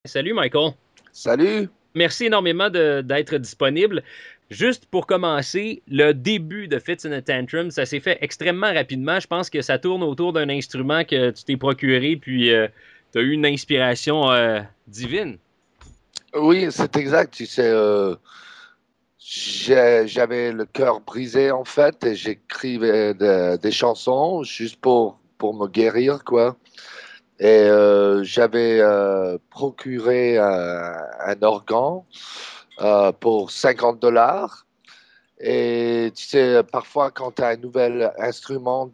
Salut Michael. Salut! Merci énormément d'être disponible. Juste pour commencer, le début de Fits in a Tantrum, ça s'est fait extrêmement rapidement. Je pense que ça tourne autour d'un instrument que tu t'es procuré, puis tu as eu une inspiration divine. Oui, c'est exact. Tu sais, j'avais le cœur brisé en fait et j'écrivais des chansons juste pour me guérir, quoi. Et j'avais procuré un organ pour $50. Et tu sais, parfois quand tu as un nouvel instrument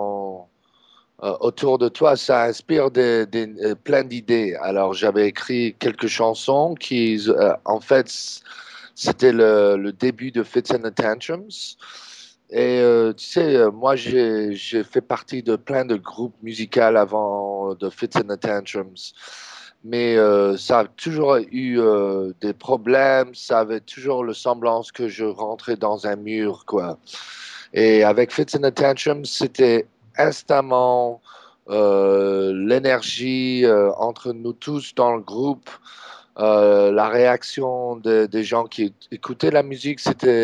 autour de toi, ça inspire plein d'idées. Alors, j'avais écrit quelques chansons qui, en fait, c'était le début de Fits and the Tantrums. Et tu sais, moi, j'ai fait partie de plein de groupes musicaux avant de Fits and the Tantrums. Mais ça a toujours eu des problèmes, ça avait toujours le semblance que je rentrais dans un mur, quoi. Et avec Fits and the Tantrums, c'était instamment l'énergie entre nous tous dans le groupe, la réaction des gens qui écoutaient la musique,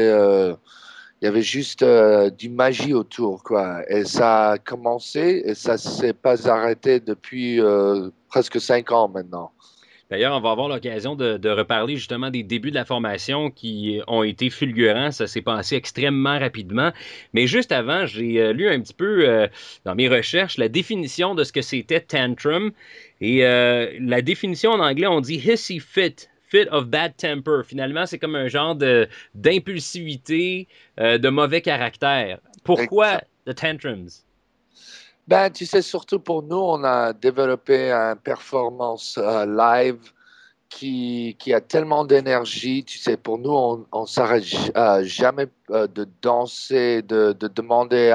il y avait juste du magie autour, quoi. Et ça a commencé et ça s'est pas arrêté depuis presque 5 ans maintenant. D'ailleurs, on va avoir l'occasion de reparler justement des débuts de la formation qui ont été fulgurants. Ça s'est passé extrêmement rapidement. Mais juste avant, j'ai lu un petit peu dans mes recherches la définition de ce que c'était tantrum. Et la définition en anglais, on dit hissy fit. Fit of bad temper. Finalement, c'est comme un genre de d'impulsivité, de mauvais caractère. Pourquoi Exact. the tantrums? Ben, tu sais, surtout pour nous, on a développé une performance live qui a tellement d'énergie. Tu sais, pour nous, on s'arrête jamais de danser, de demander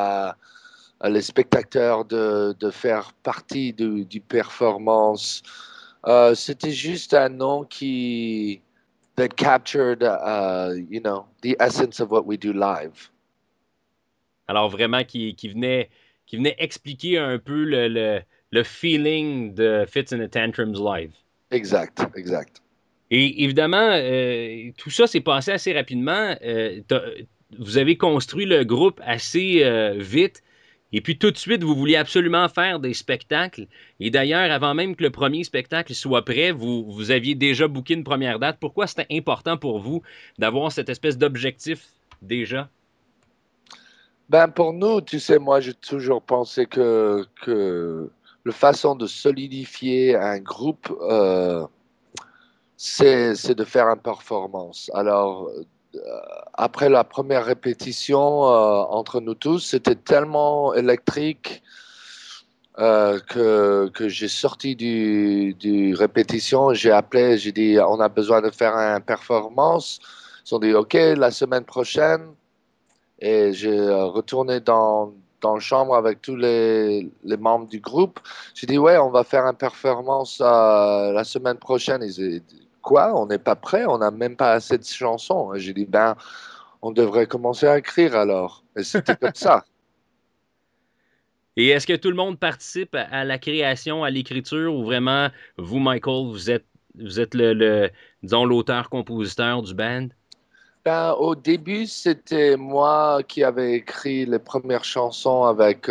à les spectateurs de faire partie du performance. C'était juste un nom qui that captured, the essence of what we do live. Alors vraiment qui venait expliquer un peu le feeling de Fits in the Tantrums live. Exact, exact. Et évidemment, tout ça s'est passé assez rapidement. Vous avez construit le groupe assez vite. Et puis tout de suite, vous vouliez absolument faire des spectacles. Et d'ailleurs, avant même que le premier spectacle soit prêt, vous aviez déjà booké une première date. Pourquoi c'était important pour vous d'avoir cette espèce d'objectif déjà? Ben pour nous, tu sais, moi j'ai toujours pensé que la façon de solidifier un groupe, c'est de faire une performance. Alors, après la première répétition entre nous tous, c'était tellement électrique que j'ai sorti du répétition, j'ai appelé, j'ai dit, on a besoin de faire une performance. Ils ont dit, OK, la semaine prochaine. Et j'ai retourné dans la chambre avec tous les membres du groupe. J'ai dit, ouais, on va faire une performance la semaine prochaine. Ils ont dit, quoi? On n'est pas prêt? On n'a même pas assez de chansons. Et j'ai dit, ben, on devrait commencer à écrire alors. Et c'était comme ça. Et est-ce que tout le monde participe à la création, à l'écriture, ou vraiment, vous, Michael, vous êtes disons, l'auteur-compositeur du band? Ben, au début, c'était moi qui avais écrit les premières chansons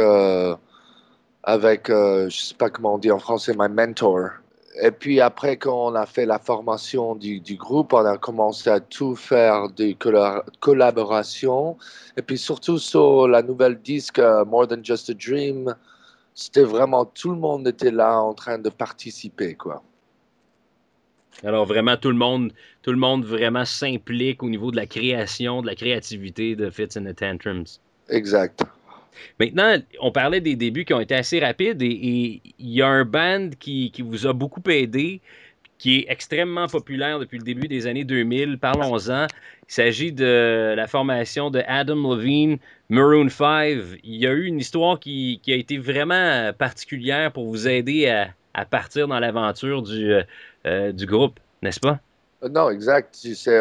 avec, je sais pas comment on dit en français, my mentor. Et puis après, quand on a fait la formation du groupe, on a commencé à tout faire de collaboration. Et puis surtout sur la nouvelle disque More Than Just a Dream, c'était vraiment tout le monde était là en train de participer, quoi. Alors vraiment, tout le monde vraiment s'implique au niveau de la création, de la créativité de Fits and the Tantrums. Exact. Maintenant, on parlait des débuts qui ont été assez rapides et il y a un band qui vous a beaucoup aidé, qui est extrêmement populaire depuis le début des années 2000. Parlons-en. Il s'agit de la formation de Adam Levine, Maroon 5. Il y a eu une histoire qui a été vraiment particulière pour vous aider à partir dans l'aventure du groupe, n'est-ce pas? Non, exact. Tu sais,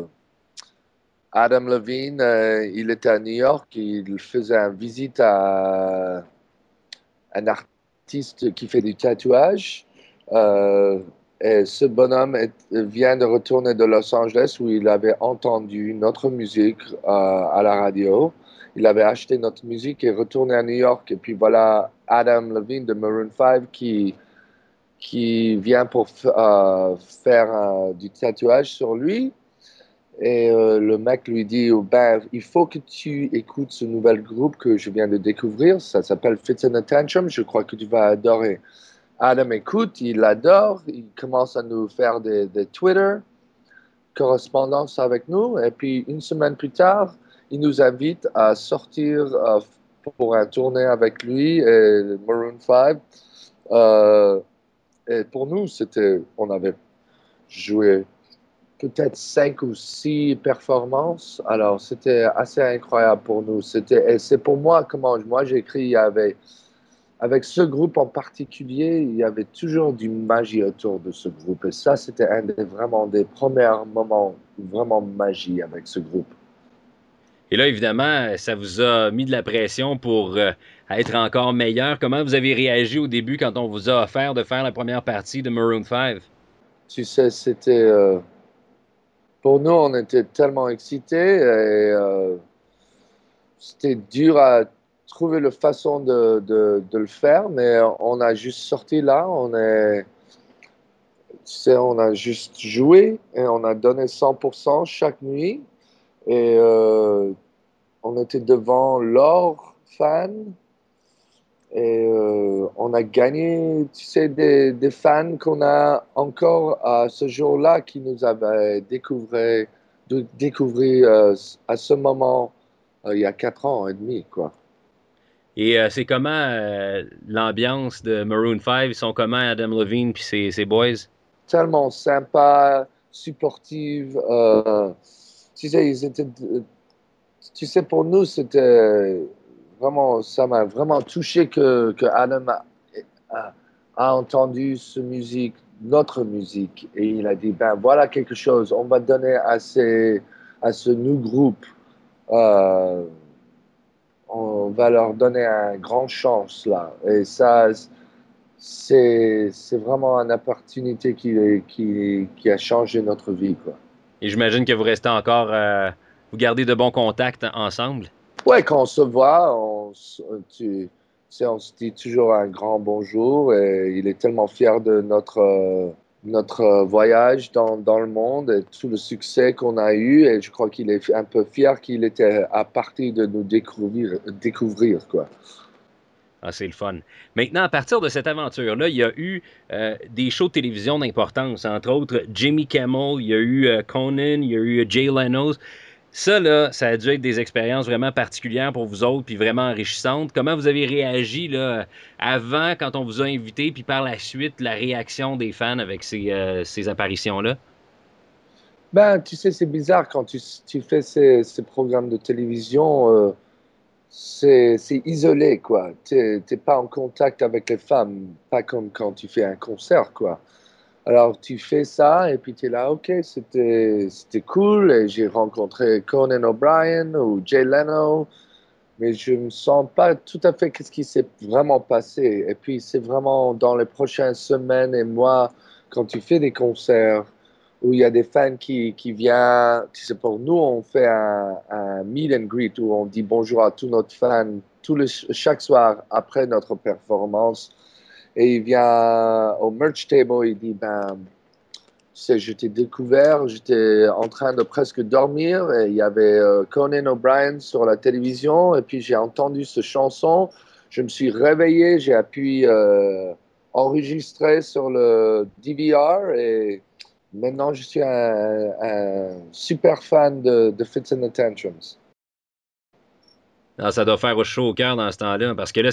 Adam Levine, il était à New York, il faisait une visite à un artiste qui fait du tatouage. Et ce bonhomme vient de retourner de Los Angeles où il avait entendu notre musique à la radio. Il avait acheté notre musique et retourné à New York. Et puis voilà Adam Levine de Maroon 5 qui vient pour faire du tatouage sur lui. Et le mec lui dit, oh, ben, il faut que tu écoutes ce nouvel groupe que je viens de découvrir. Ça s'appelle Fits and Tantrum. Je crois que tu vas adorer. Adam écoute, il adore. Il commence à nous faire des Twitter correspondances avec nous. Et puis, une semaine plus tard, il nous invite à sortir pour un tournée avec lui et Maroon 5. Et pour nous, on avait joué peut-être 5 ou 6 performances. Alors, c'était assez incroyable pour nous. Et c'est pour moi comment moi j'écris avec ce groupe en particulier, il y avait toujours du magie autour de ce groupe. Et ça, c'était vraiment des premiers moments vraiment magie avec ce groupe. Et là, évidemment, ça vous a mis de la pression pour être encore meilleur. Comment vous avez réagi au début quand on vous a offert de faire la première partie de Maroon 5? Tu sais, pour nous, on était tellement excités et c'était dur à trouver la façon de le faire, mais on a juste sorti là, tu sais, on a juste joué et on a donné 100% chaque nuit et on était devant leurs fans et on a gagné, tu sais, des fans qu'on a encore à ce jour-là qui nous avaient découvert à ce moment il y a 4 ans et demi, quoi. Et c'est comment l'ambiance de Maroon 5? Ils sont comment Adam Levine puis ses boys? Tellement sympa, supportive. Tu sais, tu sais, pour nous, c'était vraiment, ça m'a vraiment touché que Adam a entendu notre musique, et il a dit, ben voilà quelque chose, on va donner à ce nouveau groupe, euh, on va leur donner un grand chance là. Et ça, c'est vraiment une opportunité qui a changé notre vie, quoi. Et j'imagine que vous restez encore, vous gardez de bons contacts ensemble. Ouais, quand on se voit, tu sais, on se dit toujours un grand bonjour et il est tellement fier de notre voyage dans le monde et tout le succès qu'on a eu et je crois qu'il est un peu fier qu'il était à partir de nous découvrir, quoi. Ah, c'est le fun. Maintenant, à partir de cette aventure-là, il y a eu des shows de télévision d'importance, entre autres Jimmy Kimmel, il y a eu Conan, il y a eu Jay Leno. Ça, là, ça a dû être des expériences vraiment particulières pour vous autres, puis vraiment enrichissantes. Comment vous avez réagi là, avant, quand on vous a invité, puis par la suite, la réaction des fans avec ces apparitions-là? Ben, tu sais, c'est bizarre quand tu fais ces programmes de télévision. C'est isolé, quoi. T'es pas en contact avec les femmes, pas comme quand tu fais un concert, quoi. Alors, tu fais ça, et puis tu es là, ok, c'était cool, et j'ai rencontré Conan O'Brien ou Jay Leno, mais je me sens pas tout à fait qu'est-ce qui s'est vraiment passé. Et puis, c'est vraiment dans les prochaines semaines et mois, quand tu fais des concerts, où il y a des fans qui viennent, tu sais, pour nous, on fait un meet and greet où on dit bonjour à tous nos fans chaque soir après notre performance. Et il vient au merch table, il dit, ben, tu sais, je t'ai découvert, j'étais en train de presque dormir et il y avait Conan O'Brien sur la télévision et puis j'ai entendu cette chanson. Je me suis réveillé, j'ai appuyé enregistrer sur le DVR et maintenant je suis un super fan de Fits and the Tantrums. Ah, ça doit faire chaud au cœur dans ce temps-là, parce que là,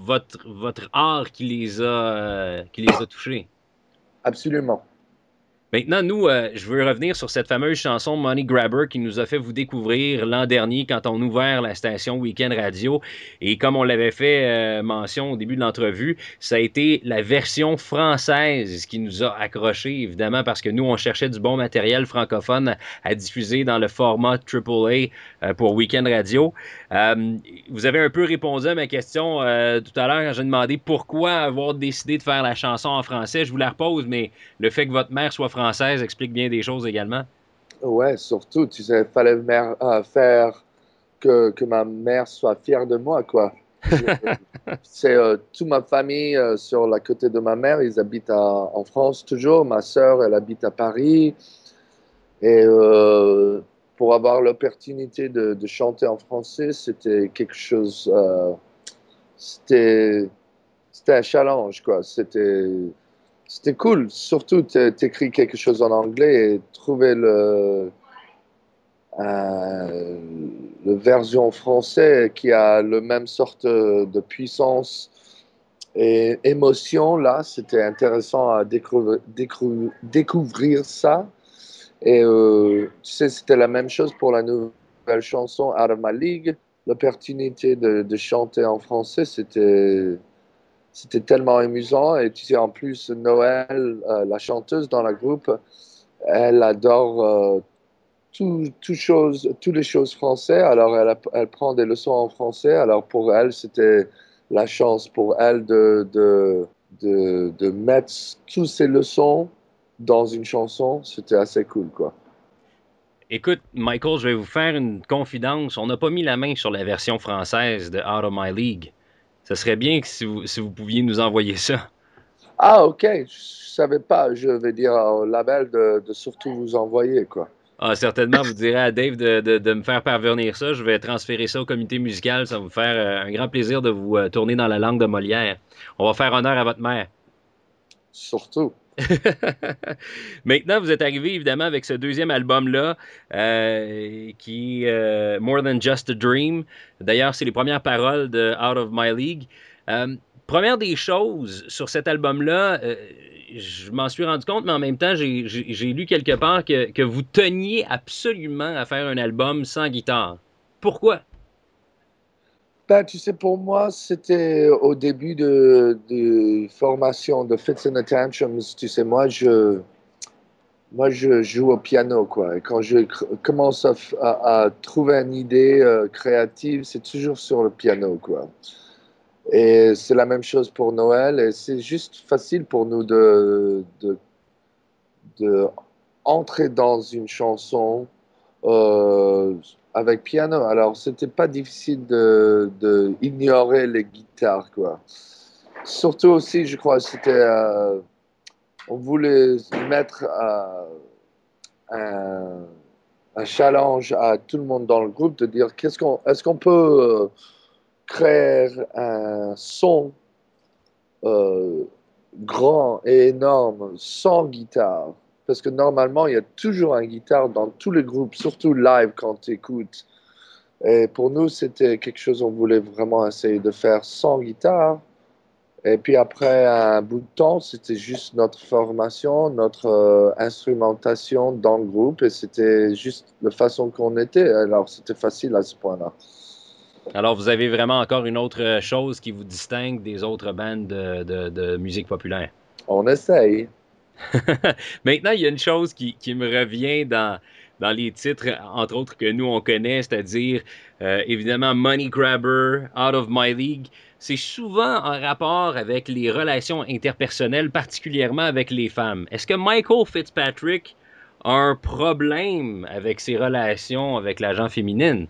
c'est vraiment votre art qui les a touchés. Absolument. Maintenant, nous, je veux revenir sur cette fameuse chanson Money Grabber qui nous a fait vous découvrir l'an dernier quand on a ouvert la station Weekend Radio. Et comme on l'avait fait mention au début de l'entrevue, ça a été la version française qui nous a accrochés, évidemment, parce que nous, on cherchait du bon matériel francophone à diffuser dans le format AAA pour Weekend Radio. Vous avez un peu répondu à ma question tout à l'heure quand j'ai demandé pourquoi avoir décidé de faire la chanson en français. Je vous la repose, mais le fait que votre mère soit française explique bien des choses également. Ouais, surtout, tu sais, il fallait faire que ma mère soit fière de moi, quoi. Je- c'est toute ma famille sur la côté de ma mère, ils habitent en France toujours. Ma sœur, elle habite à Paris. Et pour avoir l'opportunité de chanter en français, c'était quelque chose, c'était, c'était un challenge, quoi. C'était cool. Surtout, t'écris quelque chose en anglais et trouver euh, le version français qui a le même sorte de puissance et émotion. Là, c'était intéressant à découvrir ça. Et tu sais, c'était la même chose pour la nouvelle chanson Out of My League. L'opportunité de chanter en français, c'était tellement amusant. Et tu sais, en plus, Noël, la chanteuse dans la groupe, elle adore toutes les choses françaises. Alors, elle prend des leçons en français. Alors, pour elle, c'était la chance pour elle de mettre toutes ces leçons dans une chanson. C'était assez cool, quoi. Écoute, Michael, je vais vous faire une confidence. On n'a pas mis la main sur la version française de Out of My League. Ce serait bien que si vous pouviez nous envoyer ça. Ah, ok, je savais pas. Je vais dire au label de surtout vous envoyer, quoi. Ah, certainement, vous direz à Dave de me faire parvenir ça. Je vais transférer ça au comité musical. Ça va vous faire un grand plaisir de vous tourner dans la langue de Molière. On va faire honneur à votre mère. Surtout. Maintenant, vous êtes arrivé évidemment avec ce deuxième album-là, qui est More Than Just a Dream. D'ailleurs, c'est les premières paroles de Out of My League. Euh, Première des choses sur cet album-là, je m'en suis rendu compte, mais en même temps, j'ai lu quelque part que vous teniez absolument à faire un album sans guitare. Pourquoi? Ben, tu sais, pour moi, c'était au début de formation de Fits and the Tantrums. Tu sais, moi, je joue au piano, quoi. Et quand je commence à trouver une idée créative, c'est toujours sur le piano, quoi. Et c'est la même chose pour Noël. Et c'est juste facile pour nous de entrer dans une chanson euh, avec piano. Alors, c'était pas difficile de ignorer les guitares, quoi. Surtout aussi, je crois, on voulait mettre un, un challenge à tout le monde dans le groupe de dire est-ce qu'on peut créer un son euh, grand et énorme sans guitare. Parce que normalement, il y a toujours un guitare dans tous les groupes, surtout live quand tu écoutes. Et pour nous, c'était quelque chose qu'on voulait vraiment essayer de faire sans guitare. Et puis après un bout de temps, c'était juste notre formation, notre instrumentation dans le groupe. Et c'était juste la façon qu'on était. Alors c'était facile à ce point-là. Alors, vous avez vraiment encore une autre chose qui vous distingue des autres bandes de musique populaire. On essaye. Maintenant, il y a une chose qui me revient dans les titres, entre autres, que nous, on connaît, c'est-à-dire, évidemment, Money Grabber, Out of My League. C'est souvent en rapport avec les relations interpersonnelles, particulièrement avec les femmes. Est-ce que Michael Fitzpatrick a un problème avec ses relations avec la gente féminine?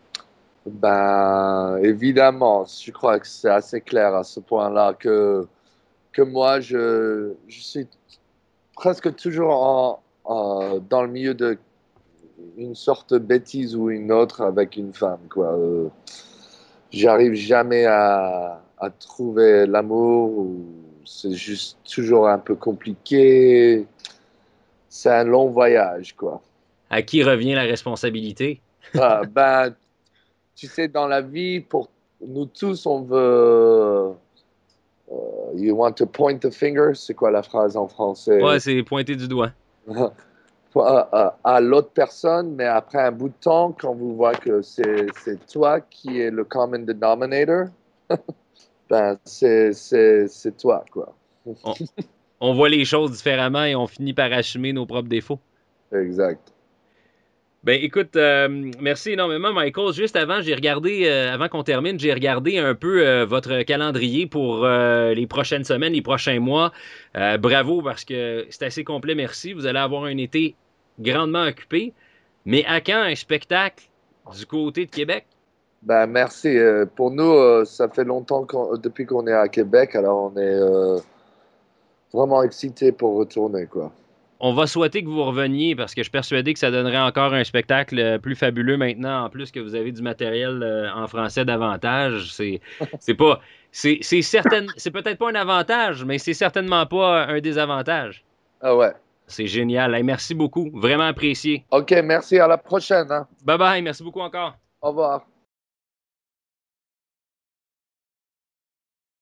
Ben, évidemment, je crois que c'est assez clair à ce point-là que moi, je suis presque toujours dans le milieu de une sorte de bêtise ou une autre avec une femme, quoi. J'arrive jamais à trouver l'amour ou c'est juste toujours un peu compliqué. C'est un long voyage, quoi. À qui revient la responsabilité? Ben, tu sais, dans la vie, pour nous tous, on veut. You want to point the finger? C'est quoi la phrase en français? Ouais, c'est pointé du doigt. à l'autre personne, mais après un bout de temps, quand vous voyez que c'est toi qui est le common denominator, ben c'est toi, quoi. On, on voit les choses différemment et on finit par assumer nos propres défauts. Exact. Ben écoute, merci énormément, Michael. Juste avant, j'ai regardé, avant qu'on termine, j'ai regardé un peu votre calendrier pour les prochaines semaines, les prochains mois. Bravo parce que c'est assez complet, merci. Vous allez avoir un été grandement occupé. Mais à quand un spectacle du côté de Québec? Ben merci. Pour nous, ça fait longtemps depuis qu'on est à Québec, alors on est vraiment excités pour retourner, quoi. On va souhaiter que vous reveniez parce que je suis persuadé que ça donnerait encore un spectacle plus fabuleux maintenant, en plus que vous avez du matériel en français davantage. C'est pas, c'est peut-être pas un avantage, mais c'est certainement pas un désavantage. Ah ouais. C'est génial. Hey, merci beaucoup. Vraiment apprécié. Ok, merci. À la prochaine, hein. Bye bye. Merci beaucoup encore. Au revoir.